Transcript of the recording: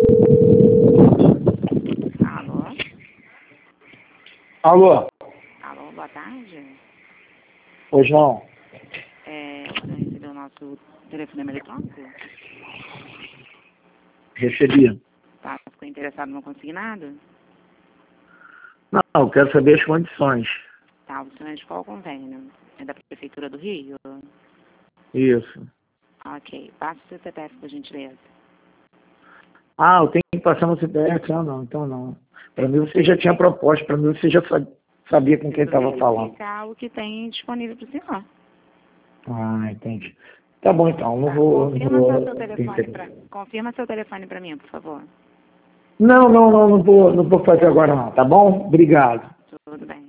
Alô? Alô? Alô, boa tarde. Oi, João. Você recebeu o nosso telefonema eletrônico? Recebi. Tá, ficou interessado no consignado? Não, eu quero saber as condições. Tá, você é de qual convênio? É da Prefeitura do Rio? Isso. Ok, passa o seu CPF, por gentileza. Ah, eu tenho que passar no CPF? Ah, não, então não. Para mim você já tinha proposta, para mim você já sabia com quem estava falando. Verificar o que tem disponível para o senhor. Ah, entendi. Tá bom então, não Tá, vou... confirma seu telefone para mim, por favor. Não vou fazer agora não, tá bom? Obrigado. Tudo bem.